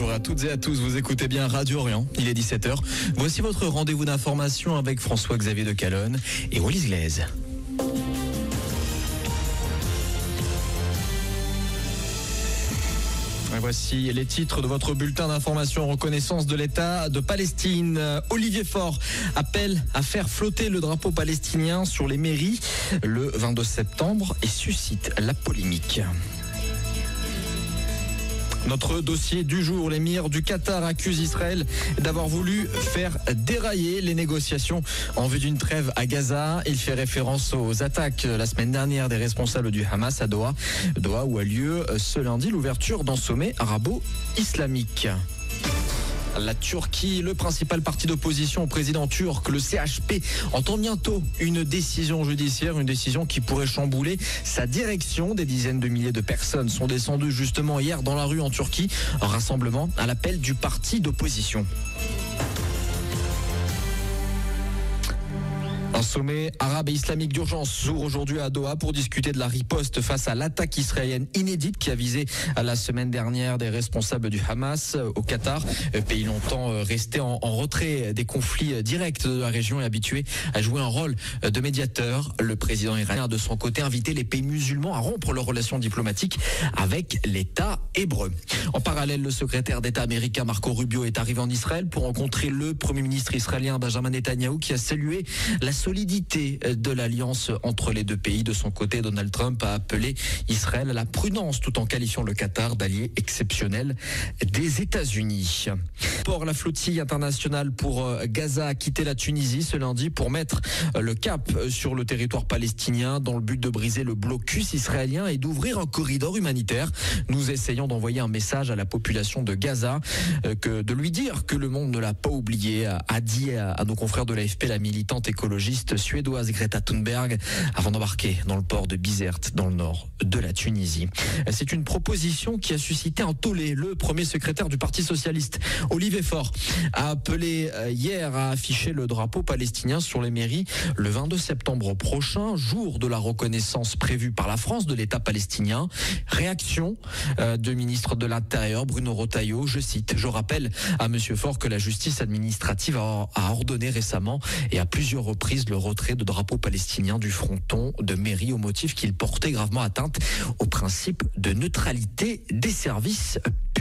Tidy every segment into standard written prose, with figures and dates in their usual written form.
bonjour à toutes et à tous, vous écoutez bien Radio Orient, il est 17h. Voici votre rendez-vous d'information avec François-Xavier de Calonne et Wallis Glaise. Voici les titres de votre bulletin d'information en reconnaissance de l'État de Palestine. Olivier Faure appelle à faire flotter le drapeau palestinien sur les mairies le 22 septembre et suscite la polémique. Notre dossier du jour, l'émir du Qatar accuse Israël d'avoir voulu faire dérailler les négociations en vue d'une trêve à Gaza. Il fait référence aux attaques la semaine dernière des responsables du Hamas à Doha où a lieu ce lundi l'ouverture d'un sommet arabo-islamique. La Turquie, le principal parti d'opposition au président turc, le CHP, entend bientôt une décision judiciaire, une décision qui pourrait chambouler sa direction. Des dizaines de milliers de personnes sont descendues justement hier dans la rue en Turquie, un rassemblement à l'appel du parti d'opposition. Un sommet arabe et islamique d'urgence s'ouvre aujourd'hui à Doha pour discuter de la riposte face à l'attaque israélienne inédite qui a visé la semaine dernière des responsables du Hamas au Qatar, pays longtemps resté en retrait des conflits directs de la région et habitué à jouer un rôle de médiateur. Le président iranien a de son côté invité les pays musulmans à rompre leurs relations diplomatiques avec l'État hébreu. En parallèle, le secrétaire d'État américain Marco Rubio est arrivé en Israël pour rencontrer le premier ministre israélien Benjamin Netanyahou qui a salué la solidité de l'alliance entre les deux pays. De son côté, Donald Trump a appelé Israël à la prudence tout en qualifiant le Qatar d'allié exceptionnel des États-Unis. La flottille internationale pour Gaza a quitté la Tunisie ce lundi pour mettre le cap sur le territoire palestinien dans le but de briser le blocus israélien et d'ouvrir un corridor humanitaire. Nous essayons d'envoyer un message à la population de Gaza, de lui dire que le monde ne l'a pas oublié, a dit à nos confrères de l'AFP la militante écologiste suédoise Greta Thunberg avant d'embarquer dans le port de Bizerte dans le nord de la Tunisie. C'est une proposition qui a suscité un tollé. Le premier secrétaire du Parti socialiste, Olivier Faure, a appelé hier à afficher le drapeau palestinien sur les mairies le 22 septembre prochain, jour de la reconnaissance prévue par la France de l'État palestinien. Réaction du ministre de l'Intérieur, Bruno Retailleau, je cite: « Je rappelle à monsieur Faure que la justice administrative a ordonné récemment et à plusieurs reprises le retrait de drapeaux palestiniens du fronton de mairie au motif qu'il portait gravement atteinte au principe de neutralité des services publics. »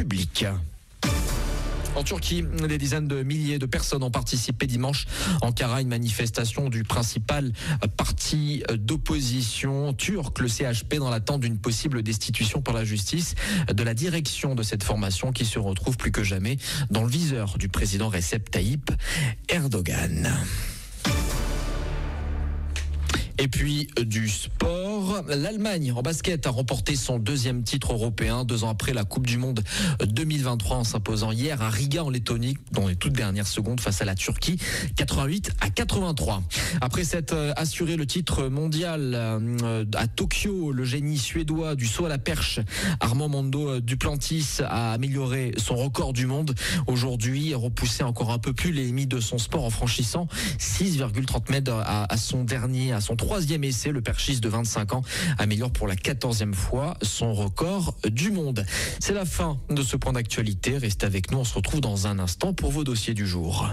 En Turquie, des dizaines de milliers de personnes ont participé dimanche en Ankara à une manifestation du principal parti d'opposition turc, le CHP, dans l'attente d'une possible destitution par la justice de la direction de cette formation qui se retrouve plus que jamais dans le viseur du président Recep Tayyip Erdogan. Et puis du sport, l'Allemagne en basket a remporté son deuxième titre européen 2 ans après la Coupe du Monde 2023 en s'imposant hier à Riga en Lettonie dans les toutes dernières secondes face à la Turquie 88-83. Après s'être assuré le titre mondial à Tokyo, le génie suédois du saut à la perche Armand Mondo Duplantis a amélioré son record du monde aujourd'hui, repoussé encore un peu plus les limites de son sport en franchissant 6,30 mètres à son troisième essai. Le perchiste de 25 ans améliore pour la 14e fois son record du monde. C'est la fin de ce point d'actualité. Restez avec nous, on se retrouve dans un instant pour vos dossiers du jour.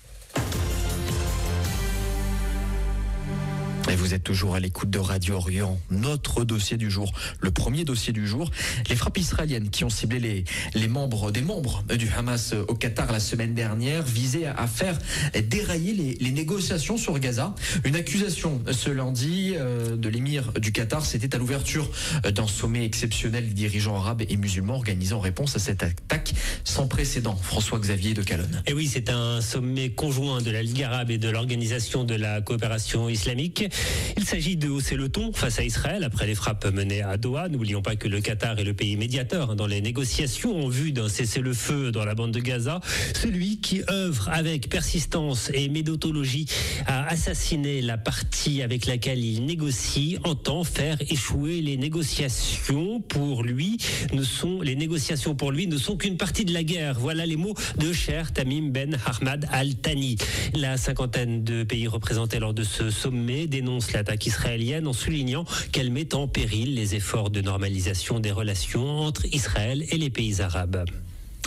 Et vous êtes toujours à l'écoute de Radio Orient. Notre dossier du jour, le premier dossier du jour, les frappes israéliennes qui ont ciblé des membres du Hamas au Qatar la semaine dernière visaient à faire dérailler les négociations sur Gaza. Une accusation ce lundi de l'émir du Qatar, c'était à l'ouverture d'un sommet exceptionnel des dirigeants arabes et musulmans organisé en réponse à cette attaque sans précédent. François-Xavier de Calonne. Et oui, c'est un sommet conjoint de la Ligue arabe et de l'Organisation de la coopération islamique. Il s'agit de hausser le ton face à Israël après les frappes menées à Doha. N'oublions pas que le Qatar est le pays médiateur dans les négociations en vue d'un cessez-le-feu dans la bande de Gaza. Celui qui œuvre avec persistance et méthodologie à assassiner la partie avec laquelle il négocie entend faire échouer les négociations. Pour lui, les négociations pour lui ne sont qu'une partie de la guerre. Voilà les mots de Cher Tamim Ben Ahmad Al Thani. La cinquantaine de pays représentés lors de ce sommet dénonce l'attaque israélienne en soulignant qu'elle met en péril les efforts de normalisation des relations entre Israël et les pays arabes.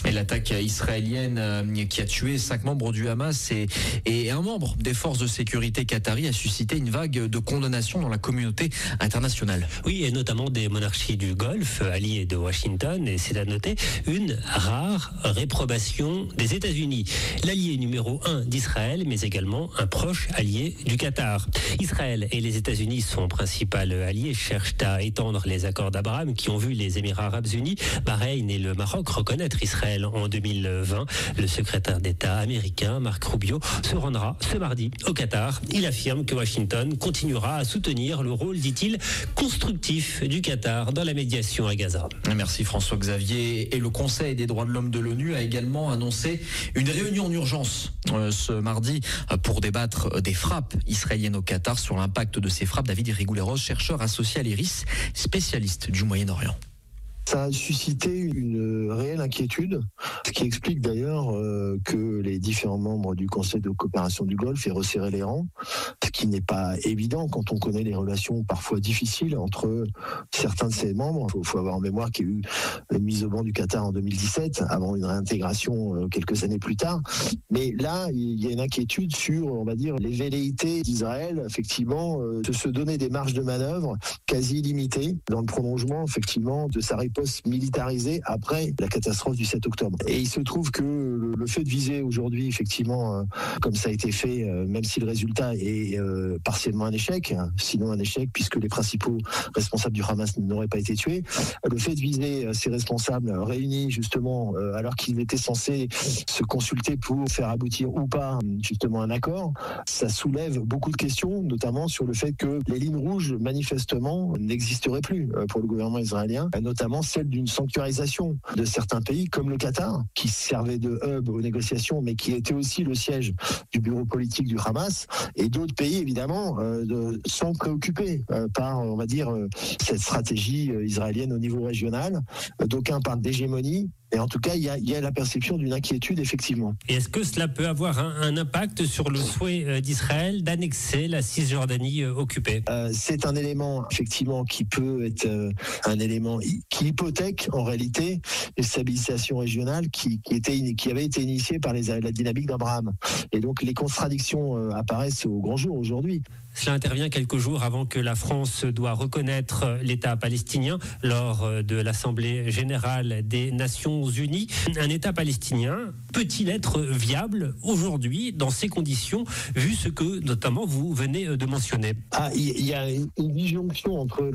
Et l'attaque israélienne qui a tué 5 membres du Hamas et un membre des forces de sécurité qatari a suscité une vague de condamnation dans la communauté internationale. Oui, et notamment des monarchies du Golfe, alliées de Washington, et c'est à noter une rare réprobation des États-Unis, l'allié numéro 1 d'Israël, mais également un proche allié du Qatar. Israël et les États-Unis, son principal allié, cherchent à étendre les accords d'Abraham qui ont vu les Émirats arabes unis, Bahreïn et le Maroc reconnaître Israël en 2020. Le secrétaire d'État américain, Marc Rubio, se rendra ce mardi au Qatar. Il affirme que Washington continuera à soutenir le rôle, dit-il, constructif du Qatar dans la médiation à Gaza. Merci François-Xavier. Et le Conseil des droits de l'homme de l'ONU a également annoncé une réunion en urgence ce mardi pour débattre des frappes israéliennes au Qatar. Sur l'impact de ces frappes, David Irregouleros, chercheur associé à l'IRIS, spécialiste du Moyen-Orient. Ça a suscité une réelle inquiétude, ce qui explique d'ailleurs que les différents membres du Conseil de coopération du Golfe aient resserré les rangs, ce qui n'est pas évident quand on connaît les relations parfois difficiles entre certains de ces membres. Il faut avoir en mémoire qu'il y a eu une mise au banc du Qatar en 2017, avant une réintégration quelques années plus tard. Mais là, il y a une inquiétude sur, on va dire, les velléités d'Israël, effectivement, de se donner des marges de manœuvre quasi illimitées dans le prolongement, effectivement, de sa réponse militarisée après la catastrophe du 7 octobre. Et il se trouve que le fait de viser aujourd'hui, effectivement, comme ça a été fait, même si le résultat est partiellement un échec, sinon un échec puisque les principaux responsables du Hamas n'auraient pas été tués, le fait de viser ces responsables réunis justement alors qu'ils étaient censés se consulter pour faire aboutir ou pas justement un accord, ça soulève beaucoup de questions, notamment sur le fait que les lignes rouges manifestement n'existeraient plus pour le gouvernement israélien, notamment celle d'une sanctuarisation de certains pays comme le Qatar, qui servait de hub aux négociations, mais qui était aussi le siège du bureau politique du Hamas, et d'autres pays évidemment sont préoccupés par, on va dire, cette stratégie israélienne au niveau régional. D'aucuns parlent d'hégémonie. Et en tout cas, il y a la perception d'une inquiétude, effectivement. Et est-ce que cela peut avoir un impact sur le souhait d'Israël d'annexer la Cisjordanie occupée ? C'est un élément, effectivement, qui peut être un élément qui hypothèque, en réalité, les stabilisations régionales qui avaient été initiées par la dynamique d'Abraham. Et donc, les contradictions apparaissent au grand jour aujourd'hui. Cela intervient quelques jours avant que la France doit reconnaître l'État palestinien lors de l'Assemblée générale des Nations Unies. Un État palestinien peut-il être viable aujourd'hui dans ces conditions, vu ce que notamment vous venez de mentionner ? Il y a une disjonction entre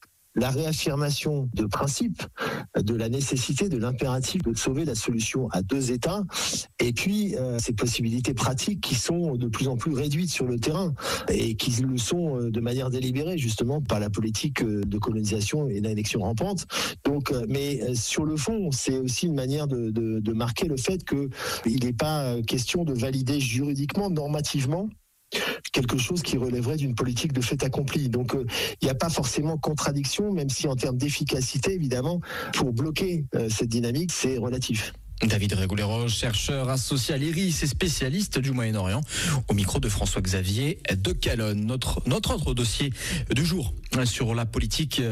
la réaffirmation de principe de la nécessité, de l'impératif de sauver la solution à 2 États, et puis ces possibilités pratiques qui sont de plus en plus réduites sur le terrain et qui le sont de manière délibérée justement par la politique de colonisation et d'annexion rampante. Donc, mais sur le fond, c'est aussi une manière de marquer le fait qu'il n'est pas question de valider juridiquement, normativement, quelque chose qui relèverait d'une politique de fait accompli. Donc il n'y a pas forcément contradiction, même si en termes d'efficacité, évidemment, pour bloquer cette dynamique, c'est relatif. David Irregouleros, chercheur associé à l'IRIS et spécialiste du Moyen-Orient, au micro de François-Xavier de Calonne. Notre autre dossier du jour sur la politique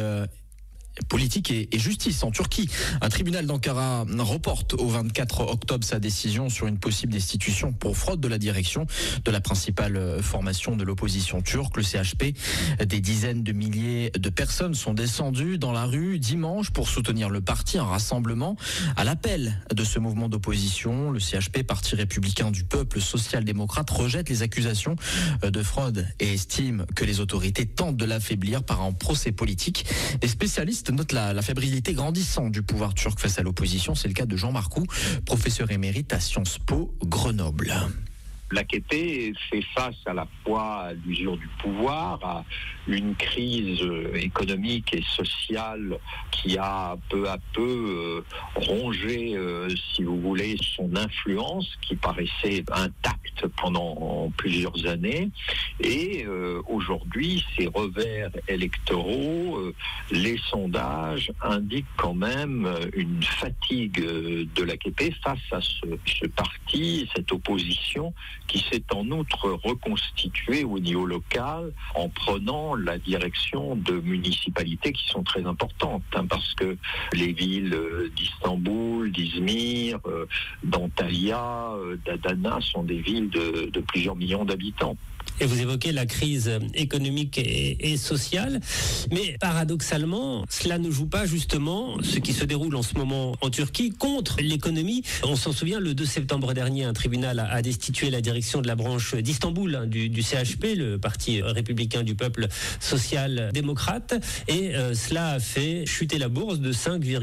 et justice en Turquie. Un tribunal d'Ankara reporte au 24 octobre sa décision sur une possible destitution pour fraude de la direction de la principale formation de l'opposition turque, le CHP. Des dizaines de milliers de personnes sont descendues dans la rue dimanche pour soutenir le parti, un rassemblement à l'appel de ce mouvement d'opposition. Le CHP, parti républicain du peuple social-démocrate, rejette les accusations de fraude et estime que les autorités tentent de l'affaiblir par un procès politique. Les spécialistes note la fébrilité grandissante du pouvoir turc face à l'opposition. C'est le cas de Jean Marcoux, professeur émérite à Sciences Po Grenoble. L'AKP fait face à la fois à l'usure du pouvoir, à une crise économique et sociale qui a peu à peu rongé, si vous voulez, son influence qui paraissait intacte pendant plusieurs années. Et aujourd'hui, ces revers électoraux, les sondages indiquent quand même une fatigue de l'AKP face à ce parti, cette opposition qui s'est en outre reconstitué au niveau local en prenant la direction de municipalités qui sont très importantes, parce que les villes d'Istanbul, d'Izmir, d'Antalya, d'Adana sont des villes de plusieurs millions d'habitants. Et vous évoquez la crise économique et sociale, mais paradoxalement, cela ne joue pas justement ce qui se déroule en ce moment en Turquie contre l'économie. On s'en souvient, le 2 septembre dernier, un tribunal a destitué la direction de la branche d'Istanbul du CHP, le Parti républicain du peuple social-démocrate, et cela a fait chuter la bourse de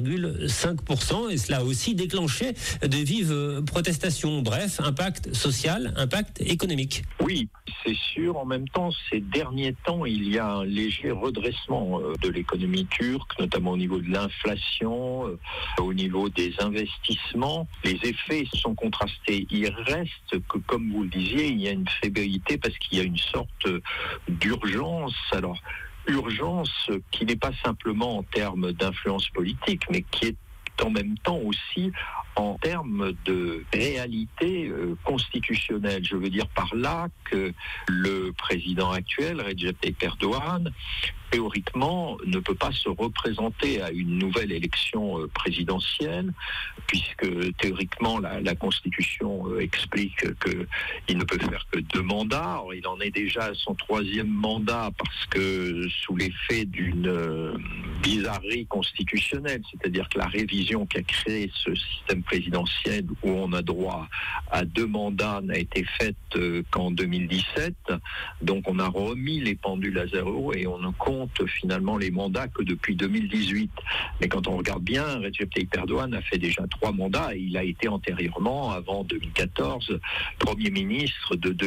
5,5%, et cela a aussi déclenché de vives protestations. Bref, impact social, impact économique. Oui, c'est sûr. En même temps, ces derniers temps, il y a un léger redressement de l'économie turque, notamment au niveau de l'inflation, au niveau des investissements. Les effets sont contrastés. Il reste que, comme vous le disiez, il y a une fébrilité parce qu'il y a une sorte d'urgence. Alors, urgence qui n'est pas simplement en termes d'influence politique, mais qui est en même temps aussi en termes de réalité constitutionnelle. Je veux dire par là que le président actuel, Recep Tayyip Erdogan, théoriquement, ne peut pas se représenter à une nouvelle élection présidentielle, puisque théoriquement, la Constitution explique qu'il ne peut faire que 2 mandats. Or, il en est déjà à son 3e mandat, parce que sous l'effet d'une bizarrerie constitutionnelle, c'est-à-dire que la révision qui a créé ce système présidentiel où on a droit à 2 mandats n'a été faite qu'en 2017. Donc on a remis les pendules à zéro et on ne compte finalement les mandats que depuis 2018. Mais quand on regarde bien, Recep Tayyip Erdogan a fait déjà 3 mandats et il a été antérieurement, avant 2014, Premier ministre de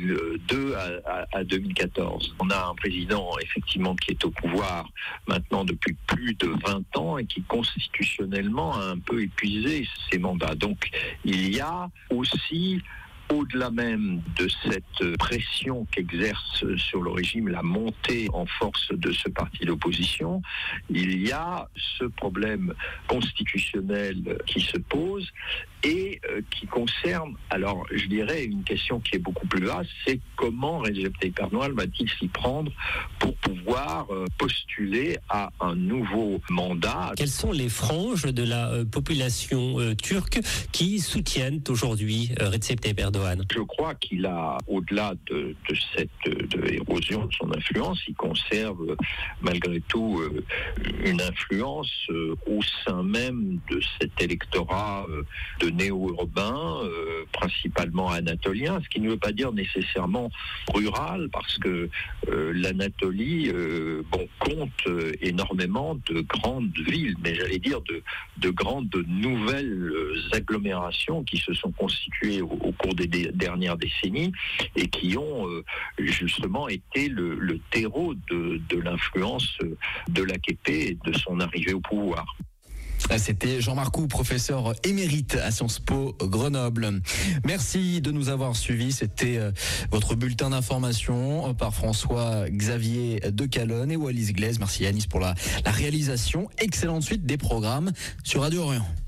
2002 à 2014. On a un président effectivement qui est au pouvoir maintenant depuis plus de 20 ans et qui constitutionnellement a un peu épuisé ses mandats. Donc il y a aussi, au-delà même de cette pression qu'exerce sur le régime la montée en force de ce parti d'opposition, il y a ce problème constitutionnel qui se pose et qui concerne, alors je dirais, une question qui est beaucoup plus vaste, c'est comment Recep Tayyip Erdogan va-t-il s'y prendre pour pouvoir postuler à un nouveau mandat. Quelles sont les franges de la population turque qui soutiennent aujourd'hui Recep Tayyip Erdogan ? Je crois qu'il a, au-delà de cette érosion de son influence, il conserve malgré tout une influence au sein même de cet électorat de néo-urbain, principalement anatolien, ce qui ne veut pas dire nécessairement rural, parce que l'Anatolie compte énormément de grandes villes, mais j'allais dire de grandes nouvelles agglomérations qui se sont constituées au cours des dernières décennies et qui ont justement été le terreau de l'influence de l'AKP et de son arrivée au pouvoir. C'était Jean-Marc Roux, professeur émérite à Sciences Po Grenoble. Merci de nous avoir suivis. C'était votre bulletin d'information par François-Xavier de Calonne et Wallis Glaise. Merci Yanis pour la réalisation. Excellente suite des programmes sur Radio Orient.